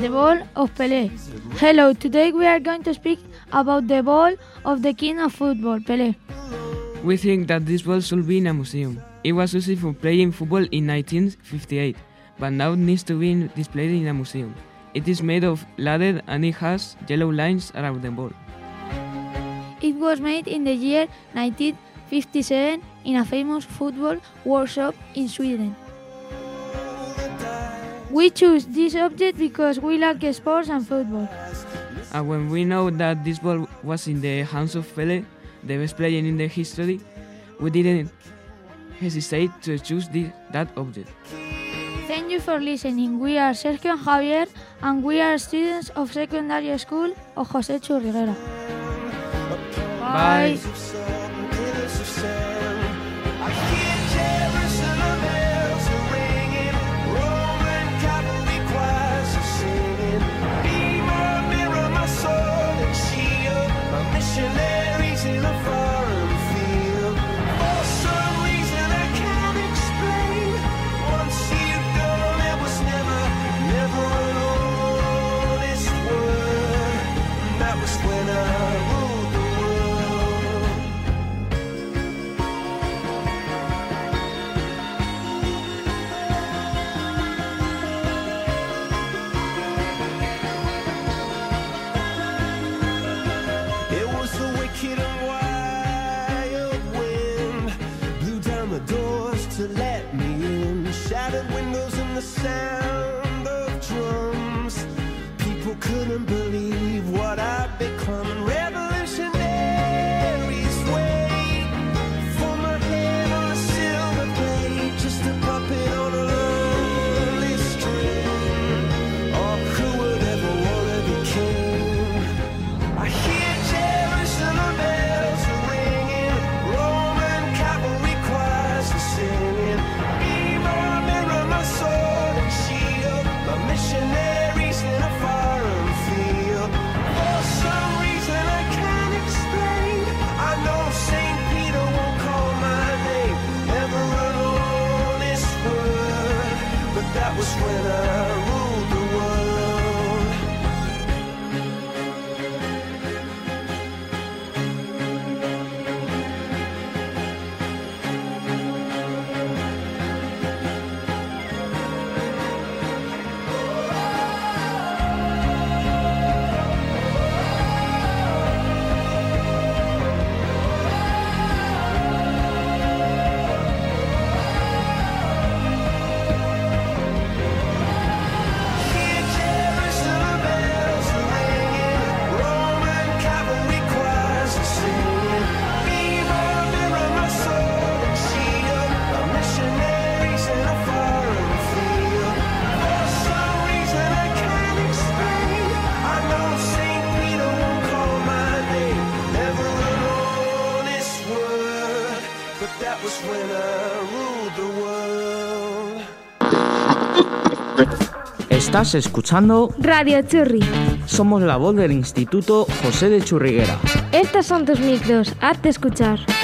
the ball of Pelé. Hello, today we are going to speak about the ball of the king of football, Pelé. We think that this ball should be in a museum. It was used for playing football in 1958, but now it needs to be displayed in a museum. It is made of leather and it has yellow lines around the ball. It was made in the year 1957 in a famous football workshop in Sweden. We choose this object because we like sports and football. And when we know that this ball was in the hands of Pelé, the best player in the history, we didn't hesitate to choose that object. Thank you for listening. We are Sergio and Javier, and we are students of secondary school of José Churriguera. Bye. Missionaries in a foreign field. For some reason I can't explain. Once you've gone, there was never an honest word. And that was when I ruled the wicked and wild wind blew down the doors to let me in. Shattered windows and the sound of drums. People couldn't believe what I'd become. Revolutionaries wait for my hand on a silver blade, just a puppet on a lonely string. Oh, who would ever want to be king? I hear Jerusalem bells are ringing, Roman cavalry choirs are singing. Be my mirror, my sword and shield, my missionaries in a foreign field. For some reason I can't explain, I know St. Peter won't call my name, never an honest word, but that was when I ruled the world. Hear Jerusalem bells are ringing, Roman cavalry choirs are singing. Be my mirror, my sword and shield, my missionaries in a foreign field. For some reason I can't explain, I know St. Peter won't call my name, never an honest word, but that was when I ruled the world. Estás escuchando Radio Churri. Somos la voz del Instituto José de Churriguera. Estos son tus micros. Hazte escuchar.